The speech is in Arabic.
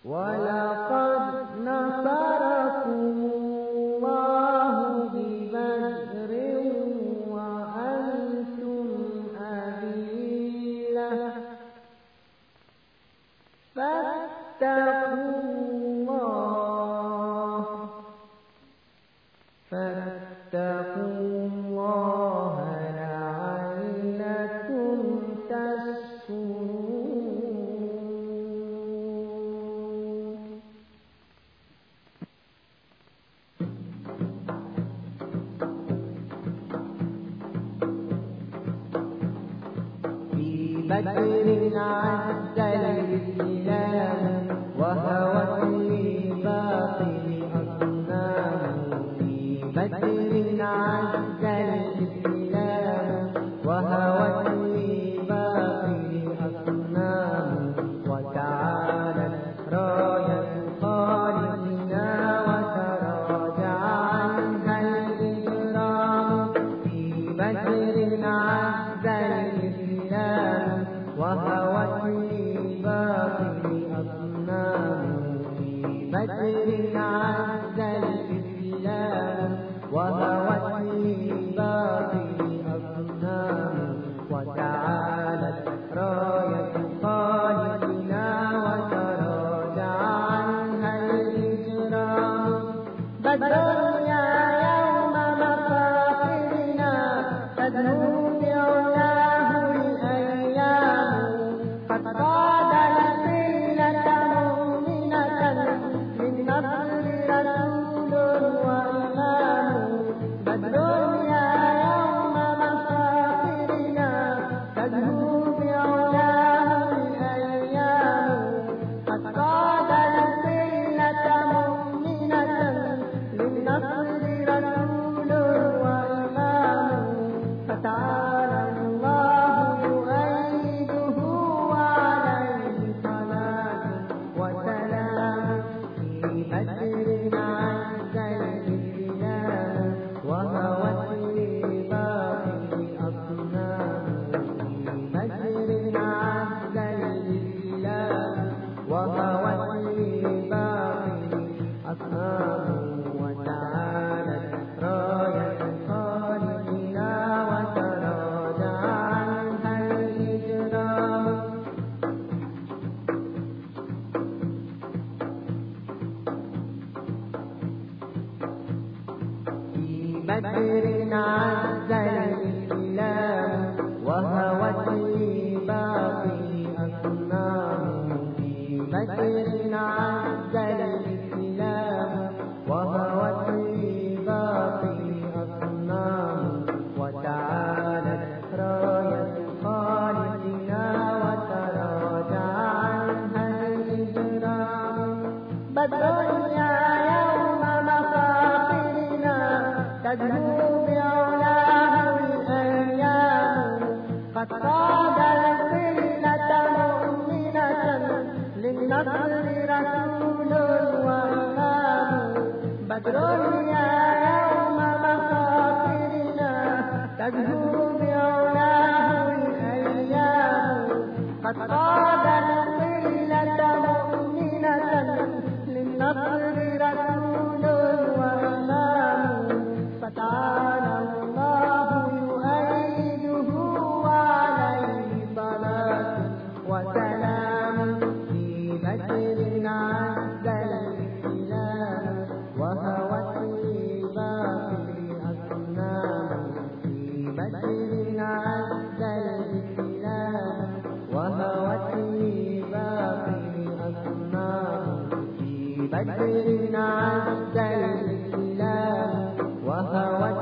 ولقد نصركم الله ببدر وأنتم أذلة فاتقوا الله لعلكم تشكرون. في بدر عز الإسلام وهوت لباطل أصنام. في بدر عز الإسلام وهوت لباطل أصنام. وتعالت راية خالقنا وتراجع عنها الإجرام. في بدر عز الإسلام وهوت لباطل أصنام. في بدر عز الإسلام وهوت لباطل أصنام. وتعالت راية خالقنا وتراجع عنها الإجرام. بدر يا يوم مفاخرنا تدنو بعلاه الأيام. قد قاد القلة مؤمنة للنصر رسول وإمام. بدر يا يوم مفاخرنا تدنو بعلاه الأيام. قد قاد القلة مؤمنة للنصر رسول وإمام. فتعالى الله يؤيده وعليه صلاة وسلام. في بدر عز الإسلام وهوت لباطل أصنام. في بدر عز الإسلام وهوت لباطل أصنام. وتعالت راية خالقنا وتراجع عنها الإجرام. في بدر عز الإسلام وهوت لباطل أصنام. في بدر عز الإسلام وهوت لباطل أصنام. وتعالت راية خالقنا وتراجع عنها الإجرام. بدر يا يوم مفاخرنا تدنو بعلاه الأيام. قد قاد القلة مؤمنة للنصر رسول وإمام. بدر يا يوم مفاخرنا تدنو بعلاه الأيام. قد قاد القلة مؤمنة للنصر رسول وإمام. فتعالى الله يؤيده وعليه صلاة وسلام. في بدر عز الإسلام وهوت لباطل أصنام. في بدر عز الإسلام وهوت لباطل أصنام. في بدر عز الإسلام وهوت